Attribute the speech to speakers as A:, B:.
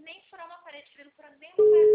A: nem furar uma parede, querendo furar dentro da parede.